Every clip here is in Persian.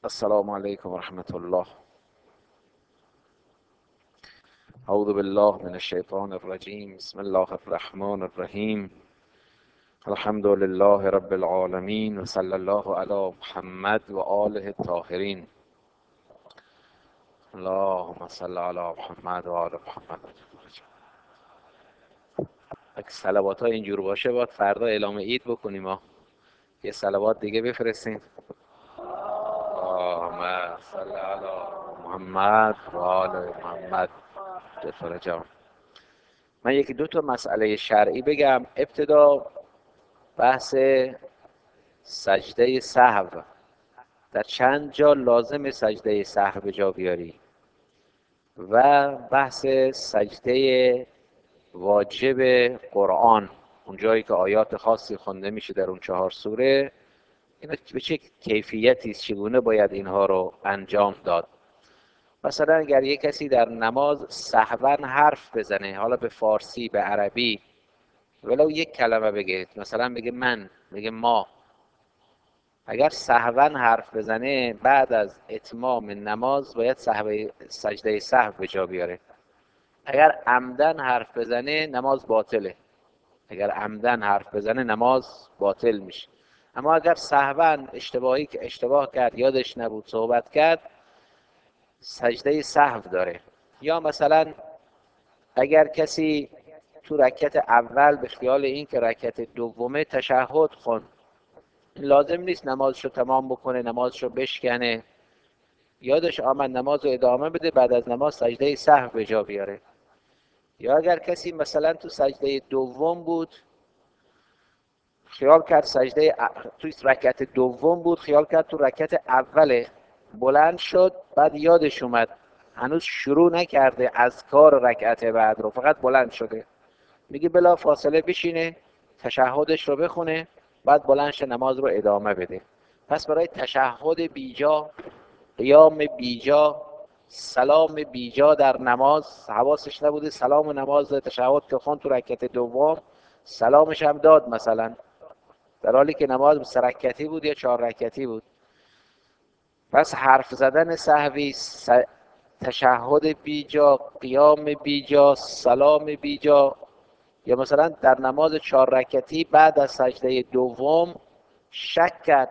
السلام علیکم و رحمت الله. اعوذ بالله من الشیطان الرجیم. بسم الله الرحمن الرحیم. الحمد لله رب العالمین و صلی الله علی محمد و آله الطاهرین. اللهم صل علی محمد و آل محمد. اگه صلوات ها اینجور باشه باید فردا اعلام عید بکنیم ها. یه صلوات دیگه بفرستین. اللهم صل علی محمد و آل محمد. فرجام. من یکی دو تا مسئله شرعی بگم. ابتدا بحث سجده سهو. در چند جا لازم سجده سهو به جا بیاری و بحث سجده واجب قرآن، اون جایی که آیات خاصی خوانده میشه در اون 4 سوره، اینا به چه کیفیتی، چگونه باید اینها رو انجام داد. مثلا اگر یک کسی در نماز سهوا حرف بزنه، حالا به فارسی به عربی، ولو یک کلمه بگه، مثلا بگه من، بگه ما، اگر سهوا حرف بزنه بعد از اتمام نماز باید سجده سهو به جا بیاره. اگر عمدن حرف بزنه نماز باطله. اگر عمدن حرف بزنه نماز باطل میشه. اما اگر سهوا اشتباهی که اشتباه کرد، یادش نبود صحبت کرد، سجده سهو داره. یا مثلا اگر کسی تو رکعت اول به خیال این که رکعت دومه تشهد خوند، لازم نیست نمازشو تمام بکنه، نمازشو بشکنه، یادش آمد نمازو ادامه بده، بعد از نماز سجده سهو به جا بیاره. یا اگر کسی مثلا تو سجده دوم بود، خیال کرد توی رکعت دوم بود، خیال کرد تو رکعت اوله، بلند شد، بعد یادش اومد هنوز شروع نکرده از کار رکعت بعد رو، فقط بلند شده، میگه بلا فاصله بشینه، تشهدش رو بخونه، بعد بلند شه نماز رو ادامه بده. پس برای تشهد بیجا، قیام بیجا، سلام بیجا در نماز، حواسش نبوده سلام نماز تشهد که خوند تو رکعت دوم، سلامش هم داد مثلا، در حالی که نماز 3 رکعتی بود یا 4 رکعتی بود. پس حرف زدن سهوی، تشهد بیجا، قیام بیجا، سلام بیجا، یا مثلا در نماز 4 رکعتی بعد از سجده دوم شک کرد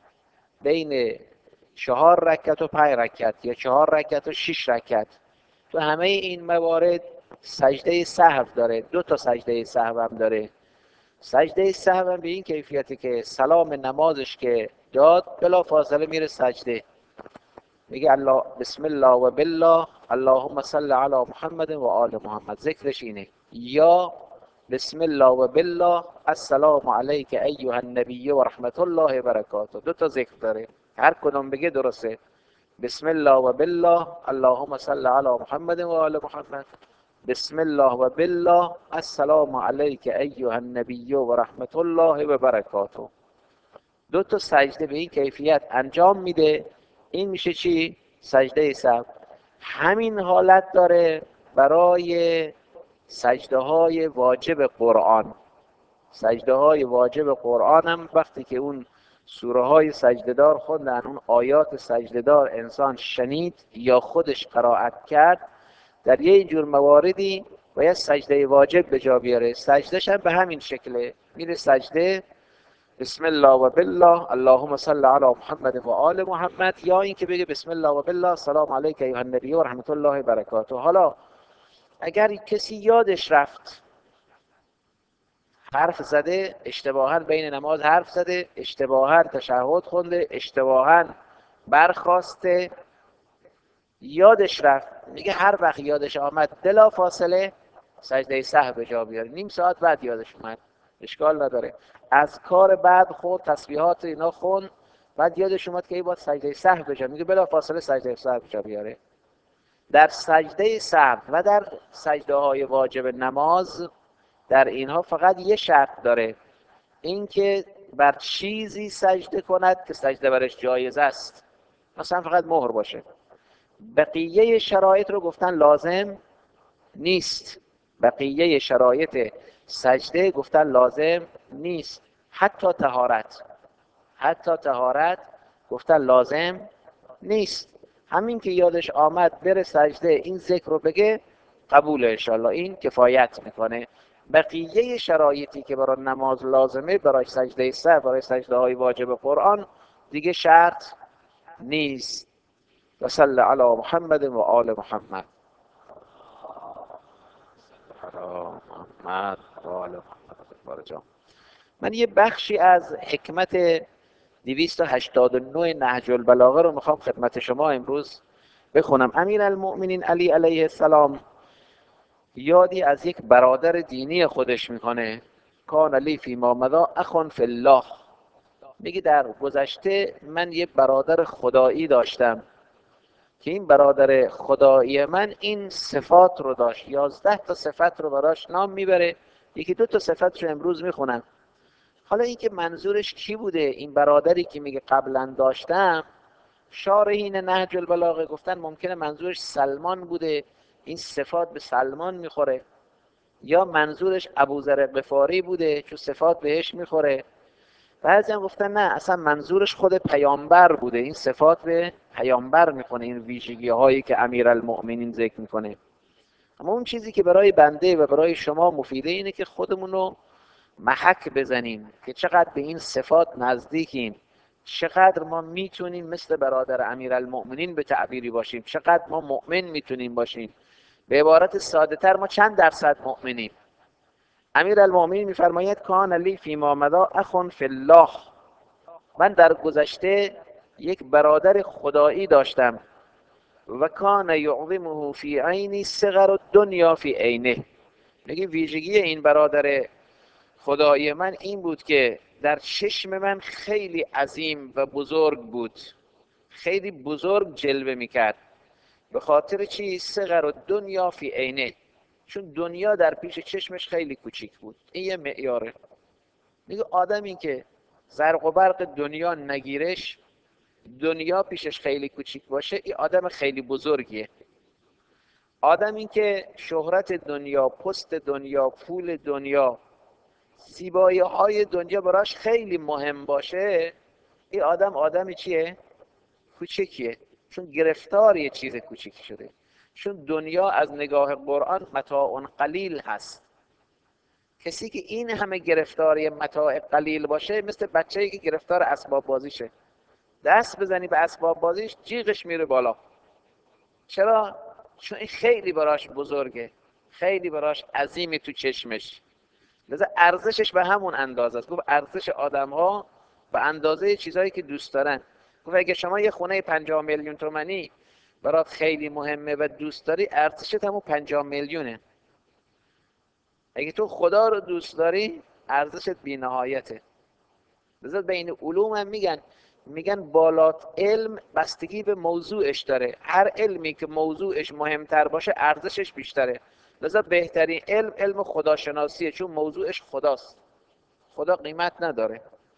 بین 4 رکعت و 5 رکعت یا 4 رکعت و 6 رکعت، تو همه این موارد سجده سهو داره. 2 تا سجده سهو هم داره. سجده سهو هم به این کیفیتی که سلام نمازش که داد بلا فاصله میره سجده، میگه الله بسم الله و بالله اللهم صل علی محمد و آل محمد، ذکرش اینه. یا بسم الله و بالله السلام علیک ایها النبی و رحمت الله و برکاته. 2 تا ذکر داره، هر کدوم بگه درسته. بسم الله و بالله اللهم صل علی محمد و آل محمد، بسم الله و بالله السلام علیک ایها النبی و رحمت الله و برکاته. 2 تا سجده به این کیفیت انجام میده. این میشه چی؟ سجده سهو. همین حالت داره برای سجده های واجب قرآن. سجده های واجب قرآن هم وقتی که اون سوره های سجده دار خوندن، اون آیات سجده دار انسان شنید یا خودش قرائت کرد، در یه جور مواردی باید سجده واجب به جا بیاره. سجدهش هم به همین شکله، میره سجده بسم الله و بالله اللهم صل علی محمد و آل محمد، یا این که بگه بسم الله و بالله السلام علیک ایها النبی و رحمت الله و برکاته. حالا اگر کسی یادش رفت حرف زده، اشتباها بین نماز حرف زده، اشتباها تشهد خونده، اشتباها برخاسته، یادش رفت، میگه هر وقت یادش آمد بلا فاصله سجده سهو به جا بیاره. نیم ساعت بعد یادش اومد، اشکال نداره. از کار بعد خود تسبیحات اینا خون، بعد یادش اومد که ای باید سجده سهو به جا، میگه بلا فاصله سجده سهو به جا بیاره. در سجده سهو و در سجده های واجب نماز، در اینها فقط یه شرط داره، اینکه بر چیزی سجده کند که سجده برش جایز است، مثلا فقط مهر باشه. بقیه شرایط رو گفتن لازم نیست. بقیه شرایط سجده گفتن لازم نیست. حتی طهارت گفتن لازم نیست. همین که یادش آمد بره سجده این ذکر رو بگه قبول انشالله، این کفایت میکنه. بقیه شرایطی که برای نماز لازمه، برای سجده سر، برای سجده های واجب قرآن دیگه شرط نیست. و صلی علی محمد و آل محمد. محمد و آل محمد. من یه بخشی از حکمت 289 نهج البلاغه رو میخوام خدمت شما امروز بخونم. امیرالمؤمنین علی علیه السلام یادی از یک برادر دینی خودش میکنه. کان لی فیما مضی اخ فی الله. میگه در گذشته من یه برادر خدایی داشتم که این برادر خدایی من این صفات رو داشت. 11 تا صفت رو براش نام میبره، یکی 2 تا صفت رو امروز میخونم. حالا این که منظورش کی بوده؟ این برادری که میگه قبلا داشتم، شارحین نهج البلاغه گفتن ممکنه منظورش سلمان بوده، این صفات به سلمان میخوره، یا منظورش ابوذر غفاری بوده چون صفات بهش میخوره. بعضی هم گفتن نه، اصلا منظورش خود پیامبر بوده، این صفات به پیامبر میکنه، این ویژگی هایی که امیرالمؤمنین ذکر میکنه. اما اون چیزی که برای بنده و برای شما مفیده اینه که خودمون رو محک بزنیم که چقدر به این صفات نزدیکیم، چقدر ما میتونیم مثل برادر امیرالمؤمنین به تعبیری باشیم، چقدر ما مؤمن میتونیم باشیم. به عبارت ساده تر ما چند درصد مؤمنیم؟ امیرالمؤمنین میفرماید کان لی فیما مضی اخ فی الله. من در گذشته یک برادر خدایی داشتم. و کان یعظمه فی عینی صغر الدنیا فی عینه. میگه ویژگی این برادر خدای من این بود که در چشم من خیلی عظیم و بزرگ بود، خیلی بزرگ جلوه میکرد. به خاطر چی؟ صغر الدنیا فی عینه، چون دنیا در پیش چشمش خیلی کوچیک بود. این یه معیاره. میگه آدمی که زرق و برق دنیا نگیرش، دنیا پیشش خیلی کوچیک باشه، این آدم خیلی بزرگیه. آدمی که شهرت دنیا، پست دنیا، پول دنیا، زیبایی های دنیا براش خیلی مهم باشه، این آدمی چیه؟ کوچکیه، چون گرفتار یه چیز کوچیک شده. چون دنیا از نگاه قرآن متاع قلیل هست. کسی که این همه گرفتاری متاع قلیل باشه مثل بچه‌ای که گرفتار اسباب بازیشه، دست بزنی به اسباب بازیش جیغش میره بالا. چرا؟ چون این خیلی براش بزرگه، خیلی براش عظیمی تو چشمش، لذا ارزشش به همون اندازه است. گفت ارزش آدم‌ها به اندازه چیزایی که دوست دارن. گفت اگه شما یه خونه 50 میلیون تومانی برات خیلی مهمه و دوست داری، ارزشت همون 50 میلیونه. اگه تو خدا رو دوست داری، ارزشت بی‌نهایته. لذا بین علوم هم میگن بالات علم بستگی به موضوعش داره. هر علمی که موضوعش مهمتر باشه ارزشش بیشتره. لذا بهترین علم خداشناسیه، چون موضوعش خداست. خدا قیمت نداره،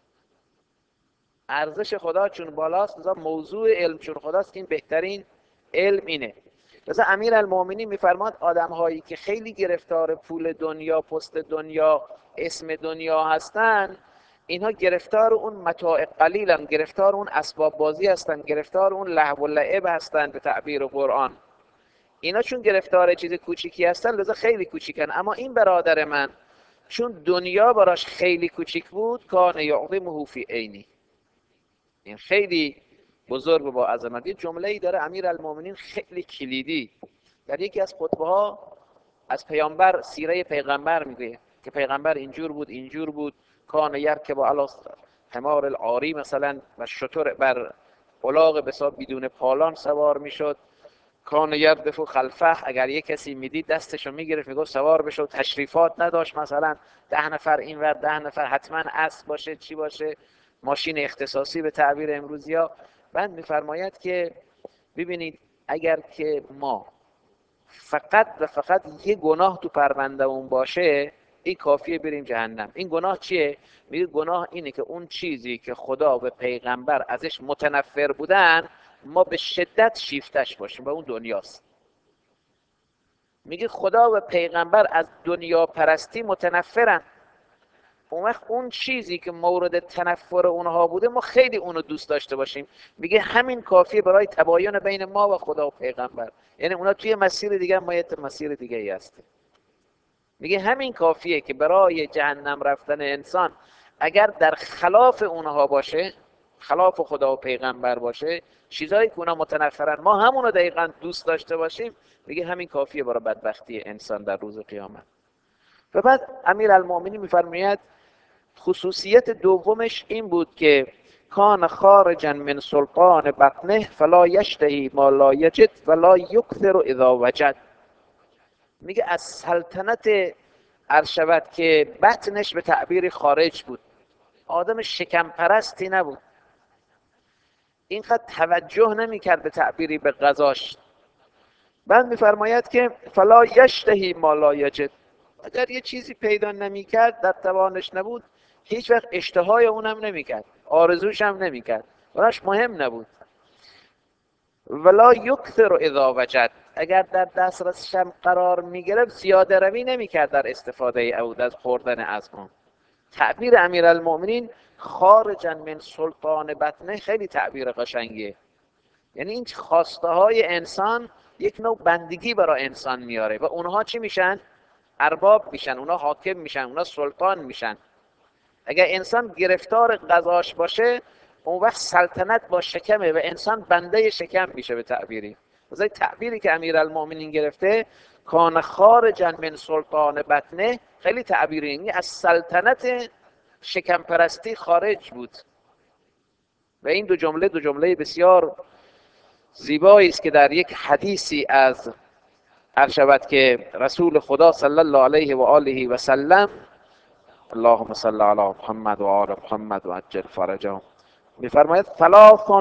ارزش خدا چون بالاست، لذا موضوع علم چون خداست، این بهترین علم اینه. لذا امیرالمؤمنین میفرماد آدم هایی که خیلی گرفتار پول دنیا، پست دنیا، اسم دنیا هستن، اینها گرفتار اون متاع قلیلن، گرفتار اون اسباب بازی هستن، گرفتار اون لهو و لعب هستن به تعبیر قرآن. اینا چون گرفتار چیز کوچیکی هستن لذا خیلی کوچیکن. اما این برادر من چون دنیا براش خیلی کوچیک بود، کان یعظمه فی عینی، این خیلی بزرگ و با عظمت. یه جمله‌ای داره امیرالمؤمنین خیلی کلیدی در یکی از خطبه ها از پیامبر، سیره پیغمبر میگه که پیغمبر اینجور بود، اینجور بود. کان یرکب علی حمار العاری مثلا، و شتر بر الاغ بسا بدون پالان سوار میشد. کان یردف خلفه، اگر یک کسی میدید دستشو میگرفت میگفت سوار بشه. تشریفات نداشت، مثلا 10 نفر اینور 10 نفر، حتما اسب باشه، چی باشه، ماشین اختصاصی به تعبیر امروزی ها. بعد میفرماید که ببینید اگر که ما فقط و فقط یه گناه تو پروندهمون باشه، این کافیه بریم جهنم. این گناه چیه؟ میگه گناه اینه که اون چیزی که خدا و پیغمبر ازش متنفر بودن ما به شدت شیفتش باشیم، و اون دنیاست. میگه خدا و پیغمبر از دنیا پرستی متنفرن، اون وقت اون چیزی که مورد تنفر اونها بوده ما خیلی اونو دوست داشته باشیم. میگه همین کافیه برای تباین بین ما و خدا و پیغمبر. یعنی اونا توی مسیر دیگه، ما یه مسیر دیگه ای هستیم. میگه همین کافیه که برای جهنم رفتن انسان اگر در خلاف اونها باشه، خلاف خدا و پیغمبر باشه، چیزایی که اونا متنفرن، ما همونو دقیقاً دوست داشته باشیم، میگه همین کافیه برای بدبختی انسان در روز قیامت. و بعد امیرالمومنین میفرماید خصوصیت دومش این بود که کان خارجا من سلطان بطنه فلا یشتهی ما لا یجد ولا یکثر اذا وجد. میگه از سلطنت عرض شود که بطنش به تعبیر خارج بود، آدم شکم پرستی نبود، اینقدر توجه نمیکرد به تعبیری به غذاش. بعد میفرماید که فلا یشتهی ما لا یجد، اگر یه چیزی پیدا نمیکرد، در توانش نبود، هیچ وقت اشتهای اونم نمیکرد، آرزوش هم نمیکرد، براش مهم نبود. ولا یکثر اذا وجد، اگر در دسترسش هم قرار میگرفت زیاده روی نمیکرد در استفاده او از خوردن از اون. تعبیر امیرالمومنین خارجا من سلطان بطنه خیلی تعبیر قشنگیه. یعنی این خواسته های انسان یک نوع بندگی برای انسان میاره و اونها چی میشن؟ ارباب میشن، اونها حاکم میشن، اونها سلطان میشن. اگر انسان گرفتار غذاش باشه، اون وقت سلطنت با شکمه و انسان بنده شکم میشه به تعبیری. مثلا تعبیری که امیرالمومنین گرفته کان خارجا من سلطان بطنه خیلی تعبیری، یعنی از سلطنت شکم پرستی خارج بود. و این دو جمله بسیار زیبایی است که در یک حدیثی از عرض شود که رسول خدا صلی الله علیه و آله و سلم، اللهم صل علی محمد و آل محمد و عجل فرجهم، میفرماید ثلاث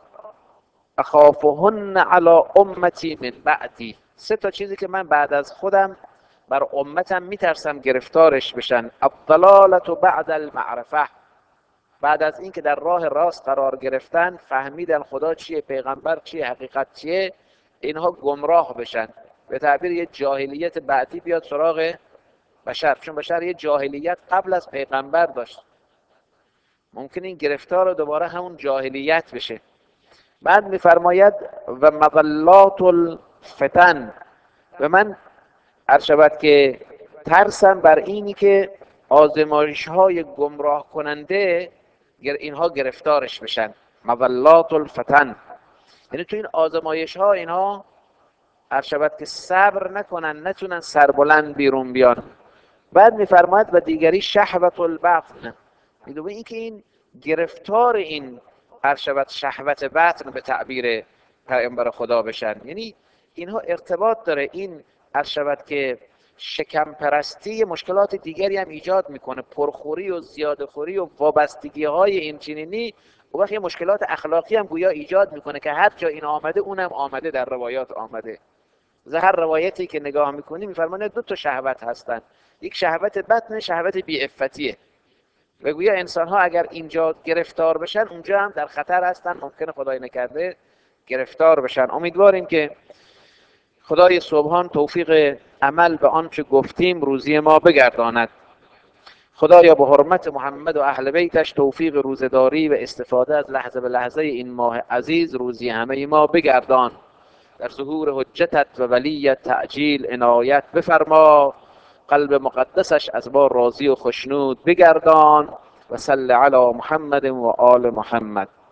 اخافهن علی امتی من بعدی، سه تا چیزی که من بعد از خودم بر امتم میترسم گرفتارش بشن. الضلالة بعد المعرفه، بعد از این که در راه راست قرار گرفتن، فهمیدن خدا چیه، پیغمبر چیه، حقیقت چیه، اینها گمراه بشن. به تعبیر یه جاهلیت بعدی بیاد سراغ بشر، چون بشر یه جاهلیت قبل از پیغمبر داشت، ممکن این گرفتار دوباره همون جاهلیت بشه. بعد میفرماید و مضلات الفتن، و من عرض شود که ترسم بر اینی که آزمایش های گمراه کننده اینها گرفتارش بشن. مضلات الفتن یعنی تو این آزمایش ها اینها عرض شود که صبر نکنن، نتونن سربلند بیرون بیان. بعد میفرماید و دیگری شهوت البطن، میدونه این که این گرفتار این عرض شود شهوت بطن به تعبیر پیامبر خدا بشن. یعنی اینها ارتباط داره، این عرض شود که شکم پرستی مشکلات دیگری هم ایجاد میکنه، پرخوری و زیادخوری و وابستگی های این چنینی، و وقتی مشکلات اخلاقی هم گویا ایجاد میکنه که هر جا این آمده اونم آمده، در روایات آمده. هر روایتی که نگاه میکنی میفرماید دو تا شهوت هستن، یک شهوت بطن، شهوت بی‌عفتیه، و گویا انسان ها اگر اینجا گرفتار بشن اونجا هم در خطر هستن، ممکنه خدای نکرده گرفتار بشن. امیدواریم که خدای سبحان توفیق عمل به آنچه گفتیم روزی ما بگرداند. خدایا به حرمت محمد و اهل بیتش توفیق روزداری و استفاده از لحظه به لحظه این ماه عزیز روزی همه ما بگردان. در ظهور حجتت و ولیت تعجیل عنایت بفرما، قلب مقدسش از ما راضی و خشنود بگردان. و صل علی محمد و آل محمد.